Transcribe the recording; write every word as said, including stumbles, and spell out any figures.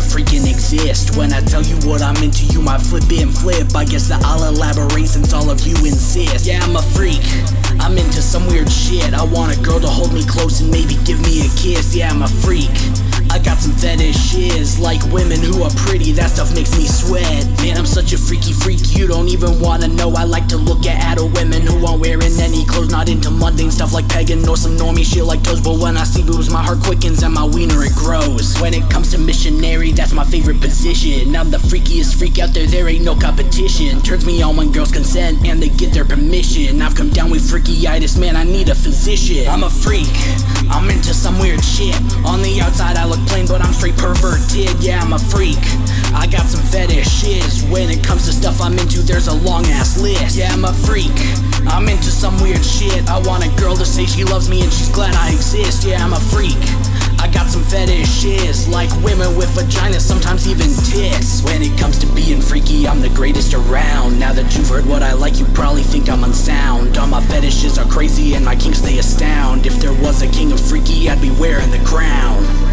freaking exist. When I tell you what I'm into, you might flip and flip. I guess that I'll elaborate since all of you insist. Yeah, I'm a freak, I'm into some weird shit. I want a girl to hold me close and maybe give me a kiss. Yeah, I'm a freak, I got some fetishes, like women who are pretty, that stuff makes me sweat. Man, I'm such a freaky freak, you don't even wanna know. I like to look at adult women who aren't wearing any clothes. Not into mundane stuff like pegging or some normie shit like toes. But when I see boobs, my heart quickens and my wiener it grows. When it comes to missionary, that's my favorite position. I'm the freakiest freak out there, there ain't no competition. Turns me on when girls consent and they get their permission. I've come down with freakyitis, man, I need a physician. I'm a freak, I'm into some weird shit. On the outside I look plain, but I'm straight perverted. Yeah, I'm a freak, I got some fetishes. When it comes to stuff I'm into, there's a long ass list. Yeah, I'm a freak, I'm into some weird shit. I want a girl to say she loves me and she's glad I exist. Yeah, I'm a freak, I got some fetishes, like women with vaginas, sometimes even tits. When it comes to being freaky, I'm the greatest around. Now that you've heard what I like, you probably think I'm unsound. All my fetishes are crazy and my kinks they astound. If there was a king of freaky, I'd be wearing the crown.